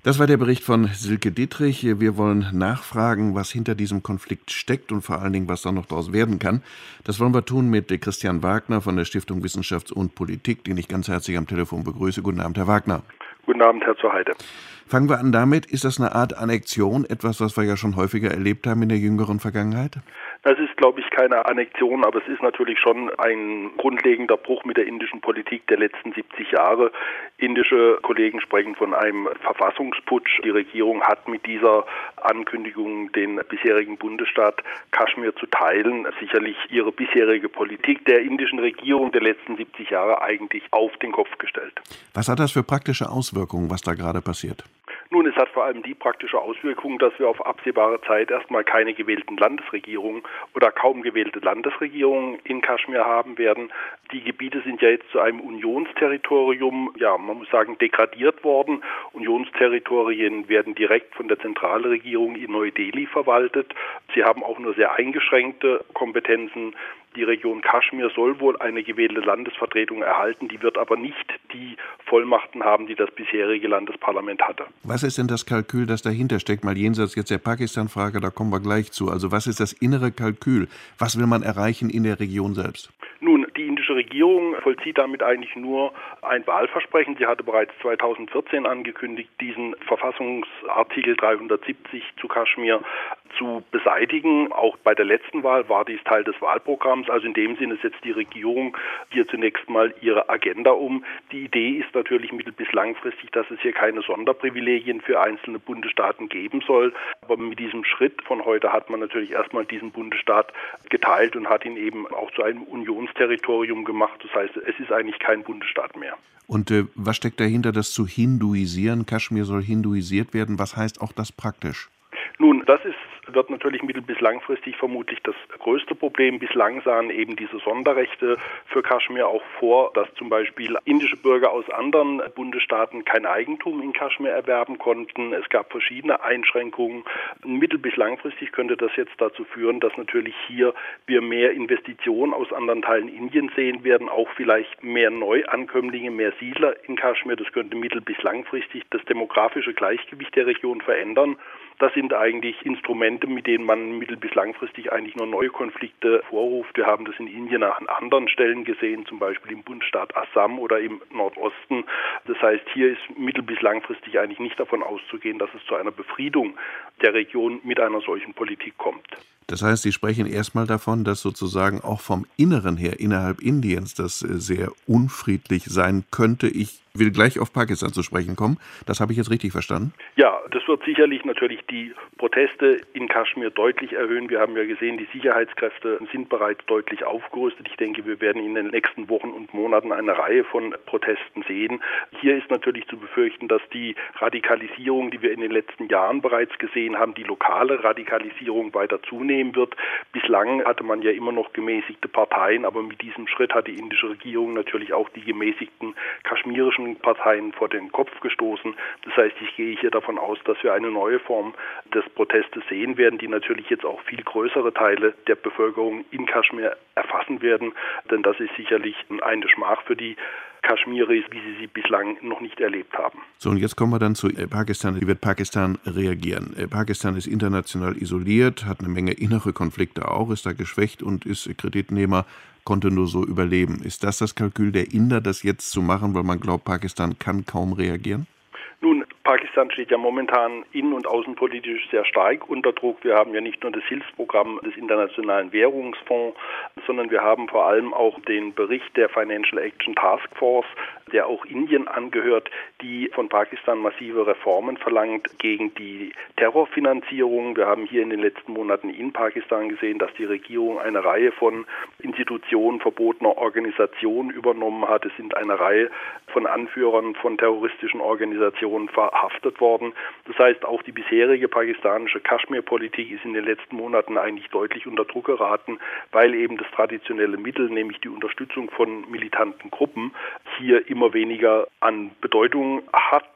Das war der Bericht von Silke Dittrich. Wir wollen nachfragen, was hinter diesem Konflikt steckt und vor allen Dingen, was da noch daraus werden kann. Das wollen wir tun mit Christian Wagner von der Stiftung Wissenschafts- und Politik, den ich ganz herzlich am Telefon begrüße. Guten Abend, Herr Wagner. Guten Abend, Herr zur Heide. Fangen wir an damit. Ist das eine Art Annexion, etwas, was wir ja schon häufiger erlebt haben in der jüngeren Vergangenheit? Das ist, glaube ich, keine Annexion, aber es ist natürlich schon ein grundlegender Bruch mit der indischen Politik der letzten 70 Jahre. Indische Kollegen sprechen von einem Verfassungsputsch. Die Regierung hat mit dieser Ankündigung, den bisherigen Bundesstaat Kaschmir zu teilen, sicherlich ihre bisherige Politik der indischen Regierung der letzten 70 Jahre eigentlich auf den Kopf gestellt. Was hat das für praktische Auswirkungen, was da gerade passiert? Nun, es hat vor allem die praktische Auswirkung, dass wir auf absehbare Zeit erstmal keine gewählten Landesregierungen oder kaum gewählte Landesregierungen in Kaschmir haben werden. Die Gebiete sind ja jetzt zu einem Unionsterritorium, man muss sagen, degradiert worden. Unionsterritorien werden direkt von der Zentralregierung in Neu-Delhi verwaltet. Sie haben auch nur sehr eingeschränkte Kompetenzen. Die Region Kaschmir soll wohl eine gewählte Landesvertretung erhalten, die wird aber nicht die Vollmachten haben, die das bisherige Landesparlament hatte. Was ist denn das Kalkül, das dahinter steckt? Mal jenseits jetzt der Pakistan-Frage, da kommen wir gleich zu. Also was ist das innere Kalkül? Was will man erreichen in der Region selbst? Nun, die indische Regierung vollzieht damit eigentlich nur ein Wahlversprechen. Sie hatte bereits 2014 angekündigt, diesen Verfassungsartikel 370 zu Kaschmir zu beseitigen. Auch bei der letzten Wahl war dies Teil des Wahlprogramms. Also in dem Sinne setzt die Regierung hier zunächst mal ihre Agenda um. Die Idee ist natürlich mittel- bis langfristig, dass es hier keine Sonderprivilegien für einzelne Bundesstaaten geben soll. Aber mit diesem Schritt von heute hat man natürlich erstmal diesen Bundesstaat geteilt und hat ihn eben auch zu einem Unionsterritorium gemacht. Das heißt, es ist eigentlich kein Bundesstaat mehr. Und was steckt dahinter, das zu hinduisieren? Kaschmir soll hinduisiert werden. Was heißt auch das praktisch? Nun, wird natürlich mittel- bis langfristig vermutlich das größte Problem. Bislang sahen eben diese Sonderrechte für Kaschmir auch vor, dass zum Beispiel indische Bürger aus anderen Bundesstaaten kein Eigentum in Kaschmir erwerben konnten. Es gab verschiedene Einschränkungen. Mittel- bis langfristig könnte das jetzt dazu führen, dass natürlich hier wir mehr Investitionen aus anderen Teilen Indiens sehen werden, auch vielleicht mehr Neuankömmlinge, mehr Siedler in Kaschmir. Das könnte mittel- bis langfristig das demografische Gleichgewicht der Region verändern. Das sind eigentlich Instrumente, mit denen man mittel- bis langfristig eigentlich nur neue Konflikte vorruft. Wir haben das in Indien an anderen Stellen gesehen, zum Beispiel im Bundesstaat Assam oder im Nordosten. Das heißt, hier ist mittel- bis langfristig eigentlich nicht davon auszugehen, dass es zu einer Befriedung der Region mit einer solchen Politik kommt. Das heißt, Sie sprechen erstmal davon, dass sozusagen auch vom Inneren her, innerhalb Indiens, das sehr unfriedlich sein könnte. Ich will gleich auf Pakistan zu sprechen kommen. Das habe ich jetzt richtig verstanden? Ja, das wird sicherlich natürlich die Proteste in Kaschmir deutlich erhöhen. Wir haben ja gesehen, die Sicherheitskräfte sind bereits deutlich aufgerüstet. Ich denke, wir werden in den nächsten Wochen und Monaten eine Reihe von Protesten sehen. Hier ist natürlich zu befürchten, dass die Radikalisierung, die wir in den letzten Jahren bereits gesehen haben, die lokale Radikalisierung weiter zunehmen wird. Bislang hatte man ja immer noch gemäßigte Parteien, aber mit diesem Schritt hat die indische Regierung natürlich auch die gemäßigten kaschmirischen Parteien vor den Kopf gestoßen. Das heißt, ich gehe hier davon aus, dass wir eine neue Form des Protestes sehen werden, die natürlich jetzt auch viel größere Teile der Bevölkerung in Kaschmir erfassen werden, denn das ist sicherlich eine Schmach für die Kaschmiris, wie sie bislang noch nicht erlebt haben. So, und jetzt kommen wir dann zu Pakistan. Wie wird Pakistan reagieren? Pakistan ist international isoliert, hat eine Menge innere Konflikte auch, ist da geschwächt und ist Kreditnehmer, konnte nur so überleben. Ist das Kalkül der Inder, das jetzt zu machen, weil man glaubt, Pakistan kann kaum reagieren? Nun, Pakistan steht ja momentan innen- und außenpolitisch sehr stark unter Druck. Wir haben ja nicht nur das Hilfsprogramm des Internationalen Währungsfonds, sondern wir haben vor allem auch den Bericht der Financial Action Task Force, der auch Indien angehört, die von Pakistan massive Reformen verlangt gegen die Terrorfinanzierung. Wir haben hier in den letzten Monaten in Pakistan gesehen, dass die Regierung eine Reihe von Institutionen verbotener Organisationen übernommen hat. Es sind eine Reihe von Anführern von terroristischen Organisationen verhaftet worden. Das heißt, auch die bisherige pakistanische Kaschmir-Politik ist in den letzten Monaten eigentlich deutlich unter Druck geraten, weil eben das traditionelle Mittel, nämlich die Unterstützung von militanten Gruppen, hier immer weniger an Bedeutung hat.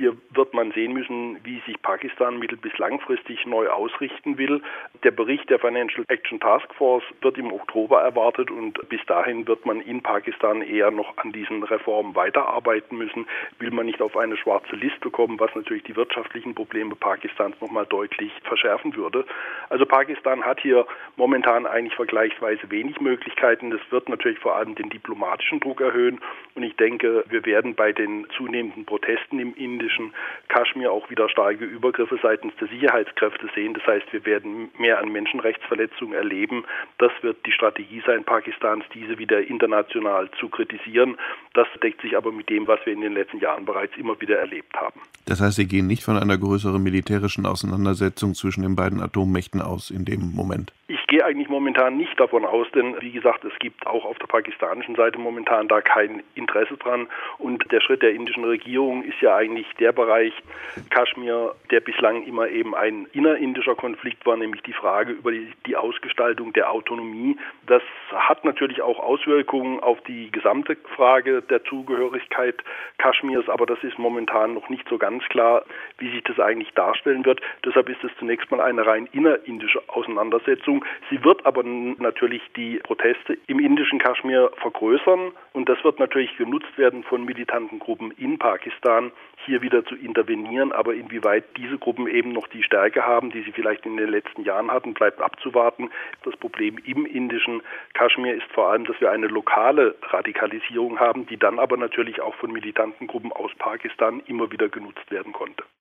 hier wird man sehen müssen, wie sich Pakistan mittel- bis langfristig neu ausrichten will. Der Bericht der Financial Action Task Force wird im Oktober erwartet und bis dahin wird man in Pakistan eher noch an diesen Reformen weiterarbeiten müssen. Will man nicht auf eine schwarze Liste kommen, was natürlich die wirtschaftlichen Probleme Pakistans nochmal deutlich verschärfen würde. Also Pakistan hat hier momentan eigentlich vergleichsweise wenig Möglichkeiten. Das wird natürlich vor allem den diplomatischen Druck erhöhen und ich denke, wir werden bei den zunehmenden Protesten im indischen Kaschmir auch wieder starke Übergriffe seitens der Sicherheitskräfte sehen. Das heißt, wir werden mehr an Menschenrechtsverletzungen erleben. Das wird die Strategie sein Pakistans, diese wieder international zu kritisieren. Das deckt sich aber mit dem, was wir in den letzten Jahren bereits immer wieder erlebt haben. Das heißt, Sie gehen nicht von einer größeren militärischen Auseinandersetzung zwischen den beiden Atommächten aus in dem Moment? Ich gehe eigentlich momentan nicht davon aus, denn wie gesagt, es gibt auch auf der pakistanischen Seite momentan da kein Interesse dran. Und der Schritt der indischen Regierung ist ja eigentlich der Bereich Kaschmir, der bislang immer eben ein innerindischer Konflikt war, nämlich die Frage über die Ausgestaltung der Autonomie. Das hat natürlich auch Auswirkungen auf die gesamte Frage der Zugehörigkeit Kaschmirs, aber das ist momentan noch nicht so ganz klar, wie sich das eigentlich darstellen wird. Deshalb ist es zunächst mal eine rein innerindische Auseinandersetzung. Sie wird aber natürlich die Proteste im indischen Kaschmir vergrößern und das wird natürlich genutzt werden von militanten Gruppen in Pakistan, hier wieder zu intervenieren. Aber inwieweit diese Gruppen eben noch die Stärke haben, die sie vielleicht in den letzten Jahren hatten, bleibt abzuwarten. Das Problem im indischen Kaschmir ist vor allem, dass wir eine lokale Radikalisierung haben, die dann aber natürlich auch von militanten Gruppen aus Pakistan immer wieder genutzt werden konnte.